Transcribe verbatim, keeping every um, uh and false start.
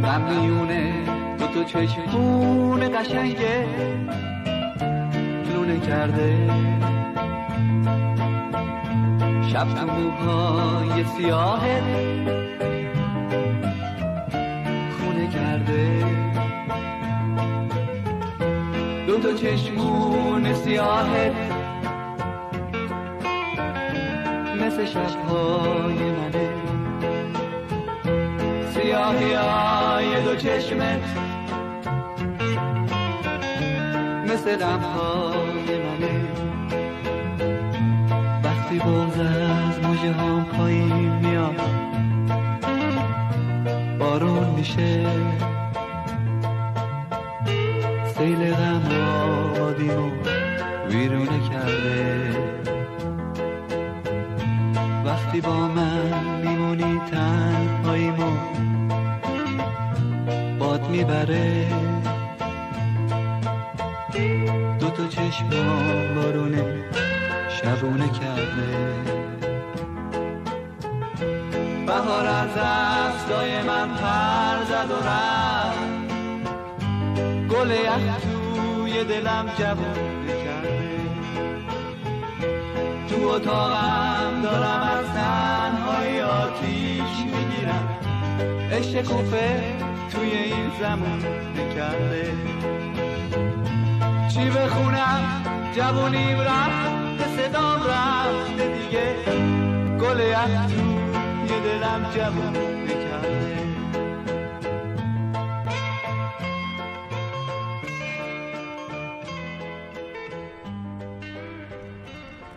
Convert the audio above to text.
غم میونه دو تا چشمون قشنگه لونه کرده، شب تو موهای سیاهت خونه کرده، دو تا چشمون سیاهت مثل شبهای منه، سیاهی های دو چشمت مثل غمهای منه. وقتی بغض از موجه هم پایین میاد بارون میشه، سیل غم آبادیمو ویرونه کرده. وقتی با من میمونی تنهاییمو باد میبره، دو تا چشم بارونه شبونه کرده. بهار از دستای من پر زد و رفت، گل یخ توی دلم جوونه کرده. تو اتاقم دارم از تنهایی آتیش میگیرم، عشق کوفه توی این زمان کرده. چی بخونم جوونیم رفت، به صدام رفته دیگه، گل یخ توی دلم جوونه